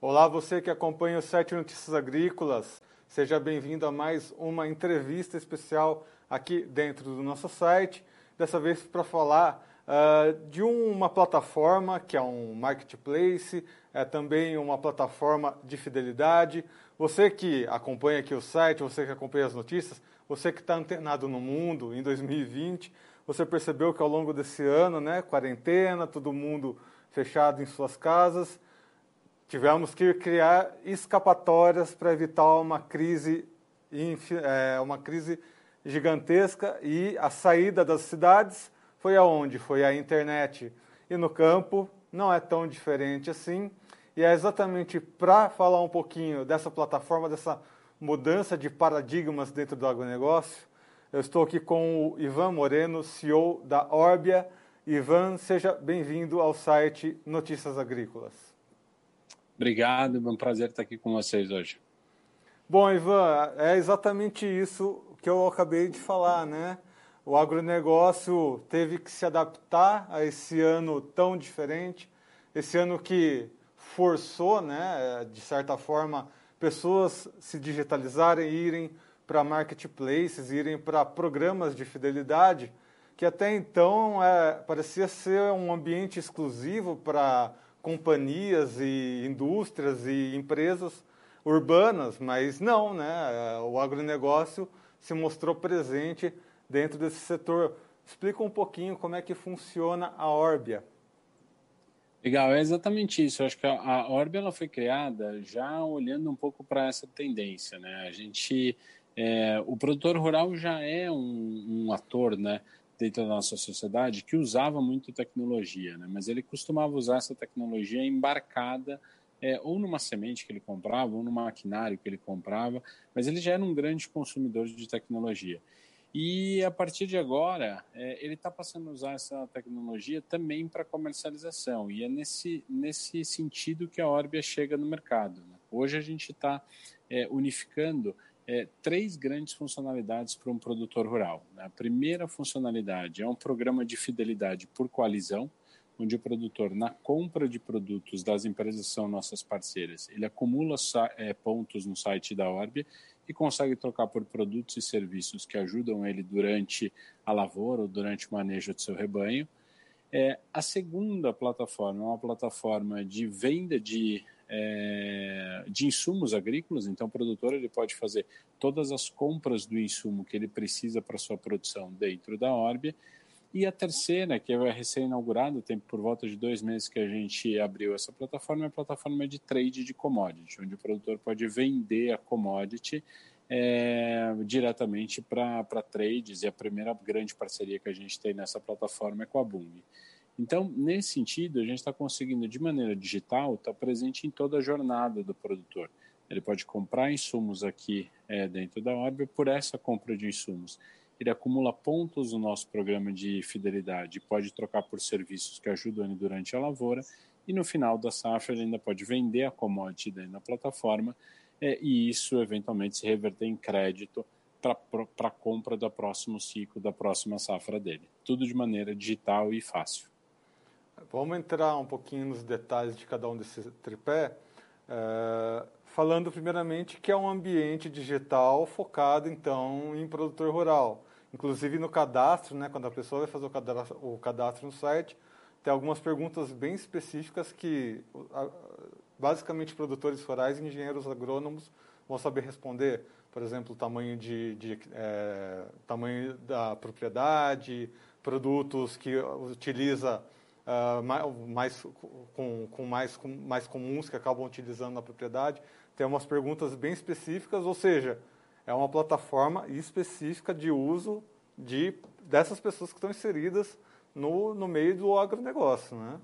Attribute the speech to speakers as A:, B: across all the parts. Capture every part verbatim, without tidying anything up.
A: Olá, você que acompanha o site Notícias Agrícolas, seja bem-vindo a mais uma entrevista especial aqui dentro do nosso site, dessa vez para falar uh, de uma plataforma que é um marketplace, é também uma plataforma de fidelidade. Você que acompanha aqui o site, você que acompanha as notícias, você que está antenado no mundo em dois mil e vinte, você percebeu que ao longo desse ano, né, quarentena, todo mundo fechado em suas casas, tivemos que criar escapatórias para evitar uma crise, uma crise gigantesca, e a saída das cidades foi aonde? Foi a internet. E no campo não é tão diferente assim. E é exatamente para falar um pouquinho dessa plataforma, dessa mudança de paradigmas dentro do agronegócio, eu estou aqui com o Ivan Moreno, C E O da Orbia. Ivan, seja bem-vindo ao site Notícias Agrícolas.
B: Obrigado, é um prazer estar aqui com vocês hoje.
A: Bom, Ivan, é exatamente isso que eu acabei de falar, né? O agronegócio teve que se adaptar a esse ano tão diferente, esse ano que forçou, né, de certa forma, pessoas se digitalizarem, irem para marketplaces, irem para programas de fidelidade, que até então é, parecia ser um ambiente exclusivo para companhias e indústrias e empresas urbanas, mas não, né? O agronegócio se mostrou presente dentro desse setor. Explica um pouquinho como é que funciona a Orbia.
B: Legal, é exatamente isso. Eu acho que a Orbia ela foi criada já olhando um pouco para essa tendência, né? A gente, é, o produtor rural já é um, um ator, né, dentro da nossa sociedade que usava muito tecnologia, né? Mas ele costumava usar essa tecnologia embarcada é, ou numa semente que ele comprava, ou no maquinário que ele comprava, mas ele já era um grande consumidor de tecnologia. E a partir de agora, é, ele está passando a usar essa tecnologia também para comercialização. E é nesse, nesse sentido que a Orbia chega no mercado, né? Hoje a gente está é, unificando é, três grandes funcionalidades para um produtor rural, né? A primeira funcionalidade é um programa de fidelidade por coalizão, onde o produtor, na compra de produtos das empresas que são nossas parceiras, ele acumula é, pontos no site da Orbia e consegue trocar por produtos e serviços que ajudam ele durante a lavoura ou durante o manejo do seu rebanho. É, a segunda plataforma é uma plataforma de venda de, é, de insumos agrícolas, então o produtor ele pode fazer todas as compras do insumo que ele precisa para a sua produção dentro da Orbia. E a terceira, que é recém-inaugurada, tem por volta de dois meses que a gente abriu essa plataforma, é a plataforma de trade de commodity, onde o produtor pode vender a commodity é, diretamente para trades, e a primeira grande parceria que a gente tem nessa plataforma é com a Bunge. Então, nesse sentido, a gente está conseguindo, de maneira digital, estar tá presente em toda a jornada do produtor. Ele pode comprar insumos aqui é, dentro da Orbia por essa compra de insumos. Ele acumula pontos no nosso programa de fidelidade, pode trocar por serviços que ajudam ele durante a lavoura, e no final da safra ele ainda pode vender a commodity dentro da plataforma, é, e isso eventualmente se reverter em crédito para a compra do próximo ciclo, da próxima safra dele. Tudo de maneira digital e fácil.
A: Vamos entrar um pouquinho nos detalhes de cada um desses tripé, é, falando primeiramente que é um ambiente digital focado, então, em produtor rural. Inclusive no cadastro, né, quando a pessoa vai fazer o cadastro, o cadastro no site, tem algumas perguntas bem específicas que, basicamente, produtores rurais e engenheiros agrônomos vão saber responder. Por exemplo, o tamanho, de, de, é, tamanho da propriedade, produtos que utiliza Uh, mais, com, com mais, com mais comuns que acabam utilizando na propriedade. Tem umas perguntas bem específicas, ou seja, é uma plataforma específica de uso de, dessas pessoas que estão inseridas no, no meio do agronegócio, né?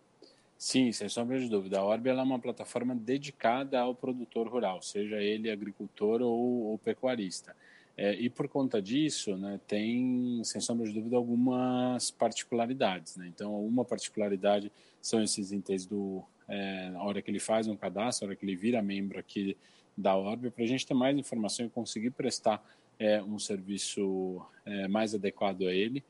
B: Sim, sem sombra de dúvida. A Orbia é uma plataforma dedicada ao produtor rural, seja ele agricultor ou, ou pecuarista. É, e por conta disso, né, tem, sem sombra de dúvida, algumas particularidades, né? Então, uma particularidade são esses itens do, é, a hora que ele faz um cadastro, a hora que ele vira membro aqui da Orbia, para a gente ter mais informação e conseguir prestar é, um serviço é, mais adequado a ele.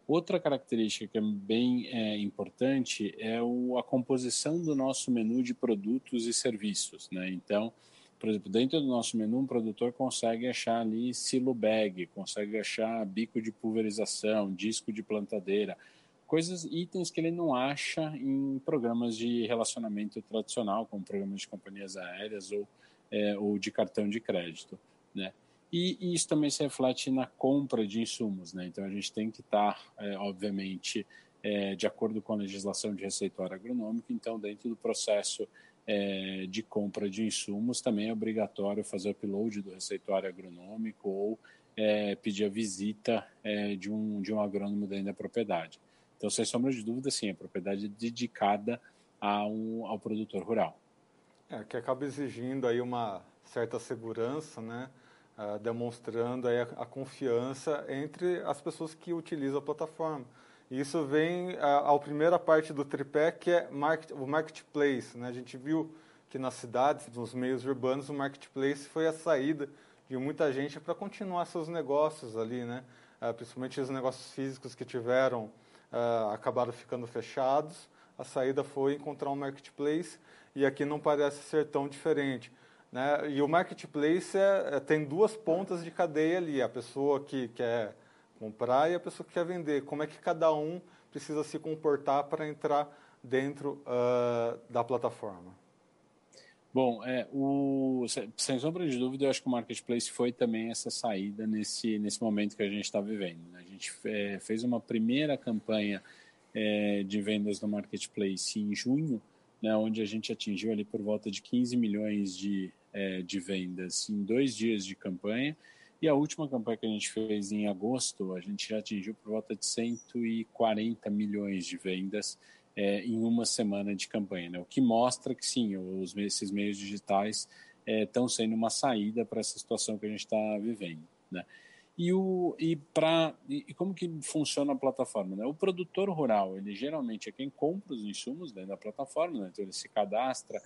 B: Outra característica que é bem é, importante é o, a composição do nosso menu de produtos e serviços, né? Então, por exemplo, dentro do nosso menu, um produtor consegue achar ali silo bag, consegue achar bico de pulverização, disco de plantadeira, coisas, itens que ele não acha em programas de relacionamento tradicional, como programas de companhias aéreas ou, é, ou de cartão de crédito, né? E, e isso também se reflete na compra de insumos, né? Então a gente tem que estar, é, obviamente, é, de acordo com a legislação de receituário agronômico. Então, dentro do processo é, de compra de insumos, também é obrigatório fazer o upload do receituário agronômico ou é, pedir a visita é, de, um, de um agrônomo dentro da propriedade. Então, sem sombra de dúvida, sim, a propriedade é dedicada ao, ao produtor rural.
A: É, que acaba exigindo aí uma certa segurança, né? Uh, demonstrando aí a, a confiança entre as pessoas que utilizam a plataforma. E isso vem uh, à primeira parte do tripé, que é market, o marketplace, né? A gente viu que nas cidades, nos meios urbanos, o marketplace foi a saída de muita gente para continuar seus negócios ali, né? Uh, principalmente os negócios físicos que tiveram, uh, acabaram ficando fechados. A saída foi encontrar um marketplace, e aqui não parece ser tão diferente, né? E o marketplace é, é, tem duas pontas de cadeia ali, a pessoa que quer comprar e a pessoa que quer vender. Como é que cada um precisa se comportar para entrar dentro uh, da plataforma?
B: Bom, é, o, sem sombra de dúvida, eu acho que o marketplace foi também essa saída nesse, nesse momento que a gente está vivendo, né? A gente é, fez uma primeira campanha é, de vendas no marketplace em junho, né, onde a gente atingiu ali por volta de quinze milhões de, é, de vendas em dois dias de campanha. E a última campanha que a gente fez em agosto, a gente já atingiu por volta de cento e quarenta milhões de vendas é, em uma semana de campanha, né? O que mostra que sim, os, esses meios digitais estão é, sendo uma saída para essa situação que a gente está vivendo, né? E, o, e, pra, e como que funciona a plataforma, né? O produtor rural, ele geralmente é quem compra os insumos dentro da plataforma, né? Então ele se cadastra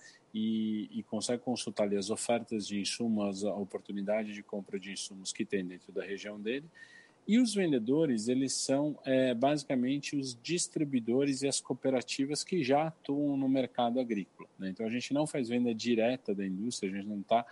B: e, e consegue consultar ali as ofertas de insumos, a oportunidade de compra de insumos que tem dentro da região dele. E os vendedores, eles são é, basicamente os distribuidores e as cooperativas que já atuam no mercado agrícola, né? Então a gente não faz venda direta da indústria, a gente não está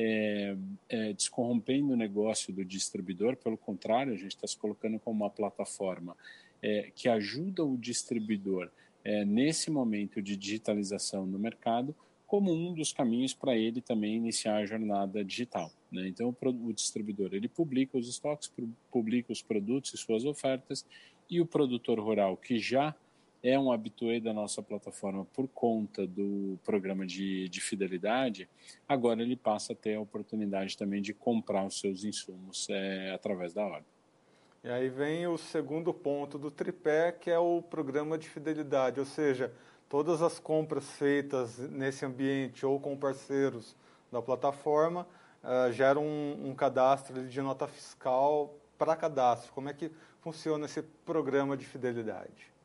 B: É, é, descorrompendo o negócio do distribuidor, pelo contrário, a gente está se colocando como uma plataforma é, que ajuda o distribuidor é, nesse momento de digitalização no mercado, como um dos caminhos para ele também iniciar a jornada digital, né? Então, o, o distribuidor ele publica os estoques, publica os produtos e suas ofertas, e o produtor rural, que já é um habitué da nossa plataforma por conta do programa de, de fidelidade, agora ele passa a ter a oportunidade também de comprar os seus insumos é, através da Orbe.
A: E aí vem o segundo ponto do tripé, que é o programa de fidelidade, ou seja, todas as compras feitas nesse ambiente ou com parceiros da plataforma uh, geram um, um cadastro de nota fiscal para cadastro. Como é que funciona esse programa de fidelidade?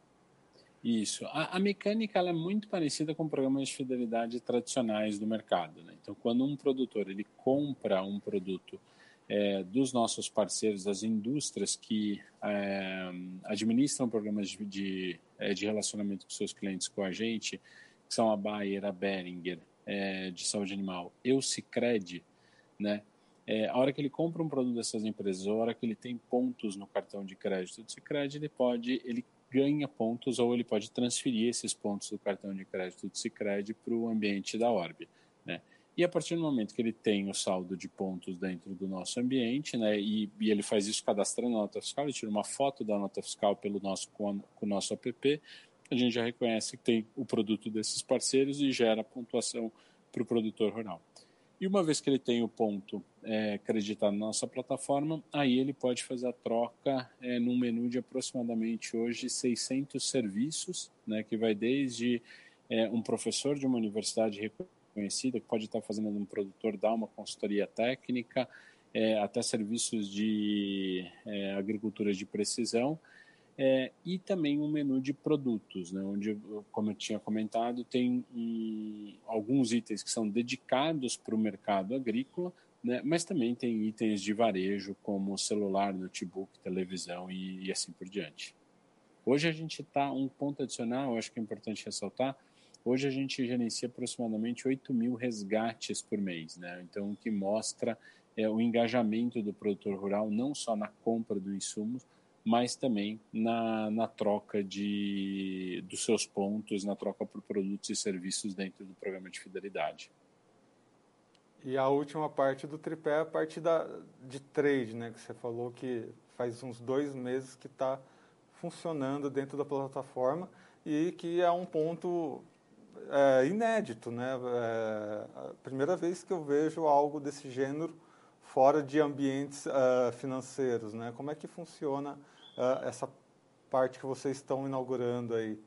B: Isso. A, a mecânica ela é muito parecida com programas de fidelidade tradicionais do mercado, né? Então, quando um produtor ele compra um produto é, dos nossos parceiros, das indústrias que é, administram programas de, de, de relacionamento com seus clientes com a gente, que são a Bayer, a Behringer, é, de saúde animal, e o Sicredi, né? É, a hora que ele compra um produto dessas empresas, a hora que ele tem pontos no cartão de crédito do Sicredi, ele pode, ele ganha pontos ou ele pode transferir esses pontos do cartão de crédito do Sicredi para o ambiente da Orbe, né? E a partir do momento que ele tem o saldo de pontos dentro do nosso ambiente, né, e, e ele faz isso cadastrando a nota fiscal, ele tira uma foto da nota fiscal pelo nosso, com, com o nosso app, a gente já reconhece que tem o produto desses parceiros e gera pontuação para o produtor rural. E uma vez que ele tem o ponto é, acreditado na nossa plataforma, aí ele pode fazer a troca é, num menu de aproximadamente hoje seiscentos serviços, né, que vai desde é, um professor de uma universidade reconhecida, que pode estar fazendo um produtor dar uma consultoria técnica, é, até serviços de é, agricultura de precisão, É, e também um menu de produtos, né, onde, como eu tinha comentado, tem um, alguns itens que são dedicados para o mercado agrícola, né, mas também tem itens de varejo, como celular, notebook, televisão e, e assim por diante. Hoje a gente está, um ponto adicional, eu acho que é importante ressaltar, hoje a gente gerencia aproximadamente oito mil resgates por mês, né? Então, o que mostra é, o engajamento do produtor rural, não só na compra do insumo, mas também na, na troca de, dos seus pontos, na troca por produtos e serviços dentro do programa de fidelidade.
A: E a última parte do tripé é a parte da, de trade, né? Que você falou que faz uns dois meses que está funcionando dentro da plataforma e que é um ponto é, inédito, né? É a primeira vez que eu vejo algo desse gênero fora de ambientes uh, financeiros, né? Como é que funciona uh, essa parte que vocês estão inaugurando aí?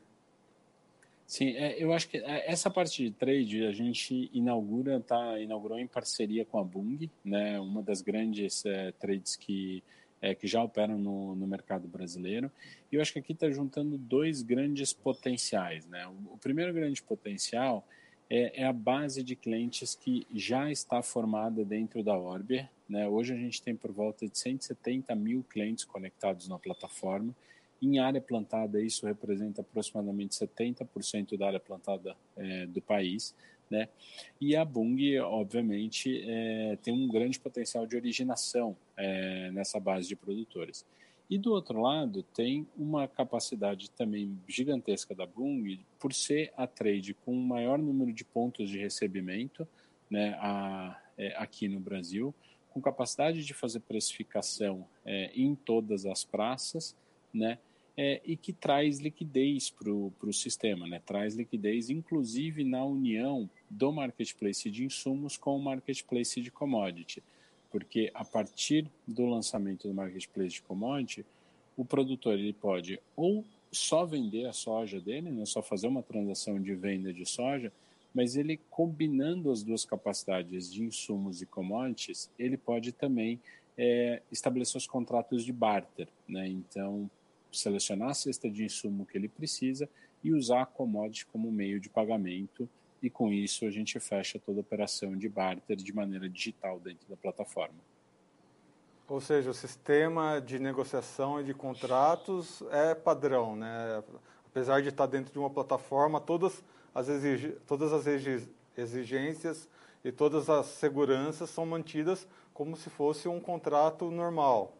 B: Sim, é, eu acho que essa parte de trade a gente inaugura, tá, inaugurou em parceria com a Bung, né, uma das grandes é, trades que, é, que já operam no, no mercado brasileiro. E eu acho que aqui está juntando dois grandes potenciais. Né? O, o primeiro grande potencial é, é a base de clientes que já está formada dentro da Orbia. Né? Hoje a gente tem por volta de cento e setenta mil clientes conectados na plataforma. Em área plantada, isso representa aproximadamente setenta por cento da área plantada é, do país, né? E a Bung, obviamente, é, tem um grande potencial de originação é, nessa base de produtores. E do outro lado, tem uma capacidade também gigantesca da Bung, por ser a trade com o maior número de pontos de recebimento, né, a, é, aqui no Brasil, com capacidade de fazer precificação é, em todas as praças, né? É, e que traz liquidez para o sistema, né? Traz liquidez, inclusive na união do marketplace de insumos com o marketplace de commodity, porque a partir do lançamento do marketplace de commodity, o produtor ele pode ou só vender a soja dele, né? Só fazer uma transação de venda de soja, mas ele combinando as duas capacidades de insumos e commodities, ele pode também é, estabelecer os contratos de barter, né? Então, selecionar a cesta de insumo que ele precisa e usar a commodity como meio de pagamento, e com isso a gente fecha toda a operação de barter de maneira digital dentro da plataforma.
A: Ou seja, o sistema de negociação e de contratos é padrão, né? Apesar de estar dentro de uma plataforma, todas as, exig todas as exigências e todas as seguranças são mantidas como se fosse um contrato normal.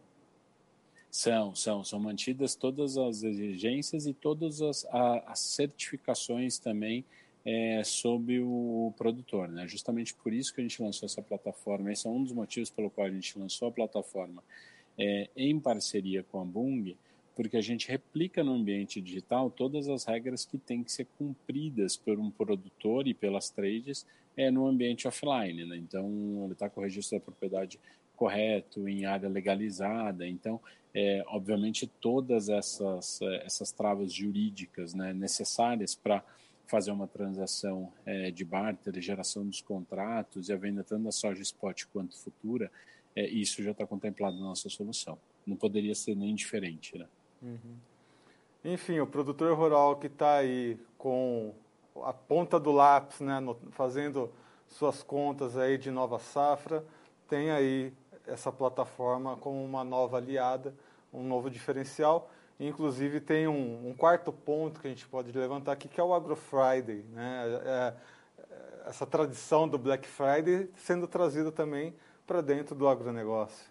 B: São, são, são mantidas todas as exigências e todas as, a, as certificações também é, sobre o produtor, né? Justamente por isso que a gente lançou essa plataforma. Esse é um dos motivos pelo qual a gente lançou a plataforma é, em parceria com a Bung, porque a gente replica no ambiente digital todas as regras que têm que ser cumpridas por um produtor e pelas trades é, no ambiente offline, né? Então, ele está com o registro da propriedade correto, em área legalizada. Então, é, obviamente, todas essas, essas travas jurídicas, né, necessárias para fazer uma transação é, de barter, geração dos contratos e a venda tanto da soja spot quanto futura, é, isso já está contemplado na nossa solução. Não poderia ser nem diferente, né?
A: Uhum. Enfim, o produtor rural que está aí com a ponta do lápis, né, no, fazendo suas contas aí de nova safra, tem aí essa plataforma como uma nova aliada, um novo diferencial. Inclusive tem um, um quarto ponto que a gente pode levantar aqui, que é o Agro Friday, né? É, é, essa tradição do Black Friday sendo trazida também para dentro do agronegócio.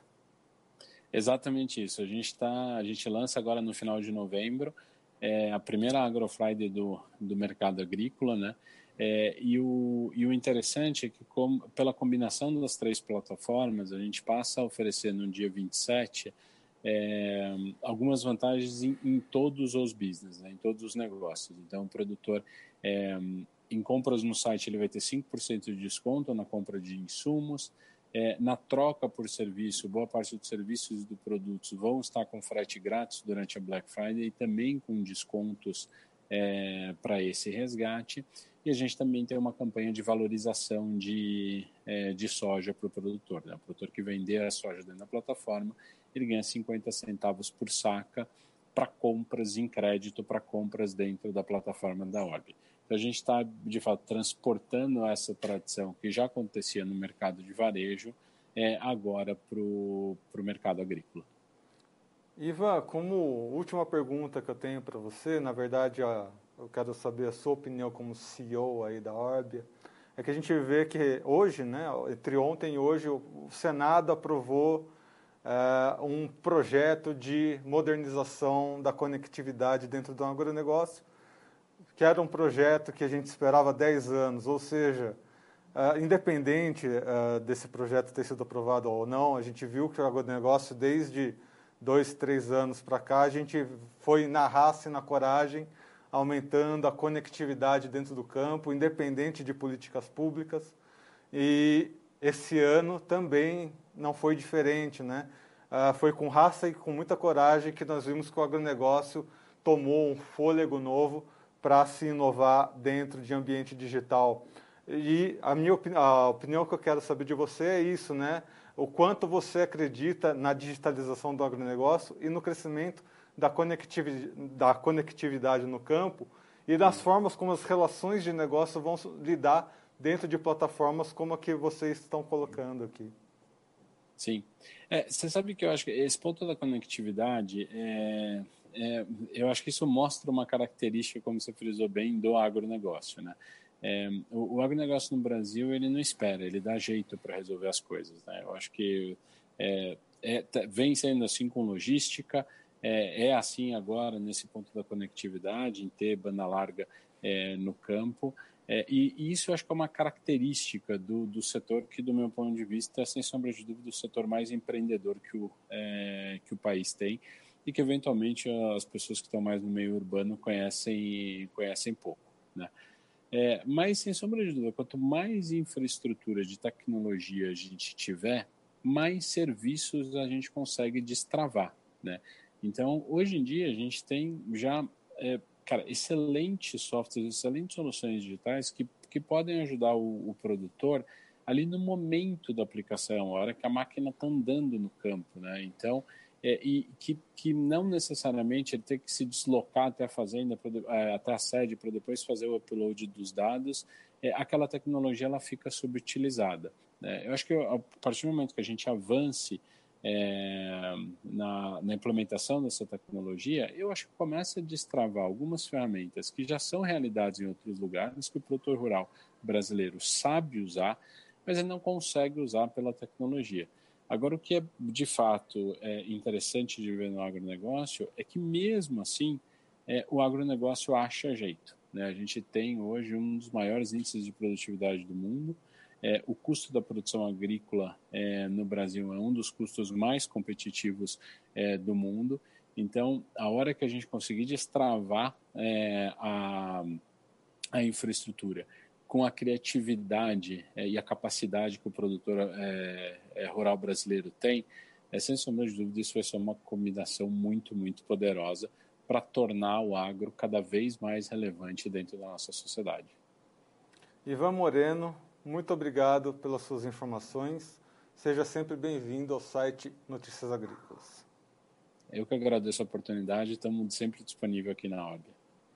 B: Exatamente isso. A gente tá, a gente lança agora no final de novembro é, a primeira Agro Friday do, do mercado agrícola, né? É, e, o, e o interessante é que, com, pela combinação das três plataformas, a gente passa a oferecer no dia vinte e sete é, algumas vantagens em, em todos os business, né? Em todos os negócios. Então, o produtor, é, em compras no site, ele vai ter cinco por cento de desconto na compra de insumos. É, na troca por serviço, boa parte dos serviços e dos produtos vão estar com frete grátis durante a Black Friday e também com descontos é, para esse resgate. E a gente também tem uma campanha de valorização de, é, de soja para o produtor, né? O produtor que vender a soja dentro da plataforma, ele ganha cinquenta centavos por saca para compras em crédito, para compras dentro da plataforma da Orbi. Então, a gente está, de fato, transportando essa tradição que já acontecia no mercado de varejo é, agora para o mercado agrícola.
A: Ivan, como última pergunta que eu tenho para você, na verdade, ó, eu quero saber a sua opinião como C E O aí da Orbia, é que a gente vê que hoje, né, entre ontem e hoje, o Senado aprovou uh, um projeto de modernização da conectividade dentro do agronegócio, que era um projeto que a gente esperava há dez anos, ou seja, uh, independente uh, desse projeto ter sido aprovado ou não, a gente viu que o agronegócio, desde dois, três anos para cá, a gente foi na raça e na coragem, aumentando a conectividade dentro do campo, independente de políticas públicas. E esse ano também não foi diferente, né? Uh, foi com raça e com muita coragem que nós vimos que o agronegócio tomou um fôlego novo para se inovar dentro de ambiente digital. E a minha opini- a opinião que eu quero saber de você é isso, né? O quanto você acredita na digitalização do agronegócio e no crescimento da conectividade, da conectividade no campo e das
B: Hum.
A: formas como as relações de negócio vão lidar dentro de plataformas como a que vocês estão colocando aqui.
B: Sim. É, você sabe que eu acho que esse ponto da conectividade, é, é, eu acho que isso mostra uma característica, como você frisou bem, do agronegócio, né? É, o, o agronegócio no Brasil, ele não espera, ele dá jeito para resolver as coisas, né? Eu acho que é, é, vem sendo assim com logística, é, é assim agora nesse ponto da conectividade, em ter banda larga é, no campo. É, e, e isso eu acho que é uma característica do, do setor que, do meu ponto de vista, é, sem sombra de dúvida, o setor mais empreendedor que o, é, que o país tem e que, eventualmente, as pessoas que estão mais no meio urbano conhecem, conhecem pouco, né? É, mas, sem sombra de dúvida, quanto mais infraestrutura de tecnologia a gente tiver, mais serviços a gente consegue destravar, né? Então, hoje em dia, a gente tem já, é, cara, excelentes softwares, excelentes soluções digitais que, que podem ajudar o, o produtor ali no momento da aplicação, a hora que a máquina está andando no campo, né? Então, é, e que, que não necessariamente ele tem que se deslocar até a fazenda, é, até a sede, para depois fazer o upload dos dados, é, aquela tecnologia ela fica subutilizada, né? Eu acho que a partir do momento que a gente avance é, na, na implementação dessa tecnologia, eu acho que começa a destravar algumas ferramentas que já são realidades em outros lugares, que o produtor rural brasileiro sabe usar, mas ele não consegue usar pela tecnologia. Agora, o que é de fato é interessante de ver no agronegócio é que, mesmo assim, é, o agronegócio acha jeito, né? A gente tem hoje um dos maiores índices de produtividade do mundo. É, o custo da produção agrícola é, no Brasil é um dos custos mais competitivos é, do mundo. Então, a hora que a gente conseguir destravar é, a, a infraestrutura com a criatividade é, e a capacidade que o produtor é, é, rural brasileiro tem, é, sem sombra de dúvida, isso vai ser uma combinação muito, muito poderosa para tornar o agro cada vez mais relevante dentro da nossa sociedade.
A: Ivan Moreno, muito obrigado pelas suas informações. Seja sempre bem-vindo ao site Notícias Agrícolas.
B: Eu que agradeço a oportunidade, estamos sempre disponíveis aqui na Orbia.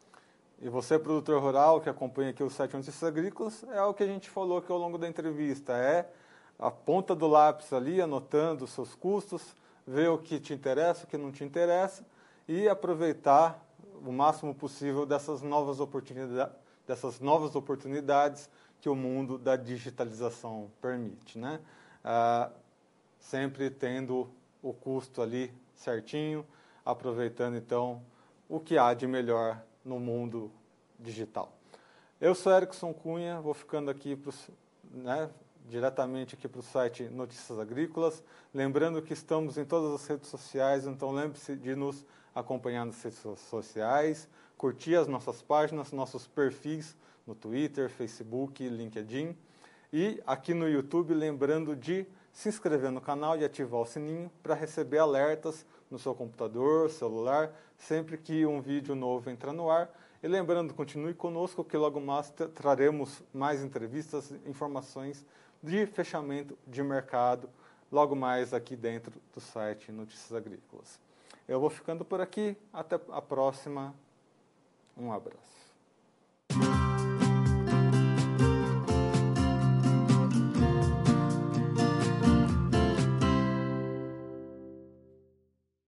A: E você, produtor rural, que acompanha aqui o site Notícias Agrícolas, é o que a gente falou aqui ao longo da entrevista, é a ponta do lápis ali, anotando os seus custos, ver o que te interessa, o que não te interessa, e aproveitar o máximo possível dessas novas oportunidades, dessas novas oportunidades que o mundo da digitalização permite, né? Ah, sempre tendo o custo ali certinho, aproveitando então o que há de melhor no mundo digital. Eu sou Erickson Cunha, vou ficando aqui pros, né, diretamente aqui para o site Notícias Agrícolas. Lembrando que estamos em todas as redes sociais, então lembre-se de nos acompanhar nas redes sociais, curtir as nossas páginas, nossos perfis no Twitter, Facebook, LinkedIn. E aqui no YouTube, lembrando de se inscrever no canal e ativar o sininho para receber alertas no seu computador, celular, sempre que um vídeo novo entrar no ar. E lembrando, continue conosco que logo mais traremos mais entrevistas, informações de fechamento de mercado, logo mais aqui dentro do site Notícias Agrícolas. Eu vou ficando por aqui, até a próxima, um abraço.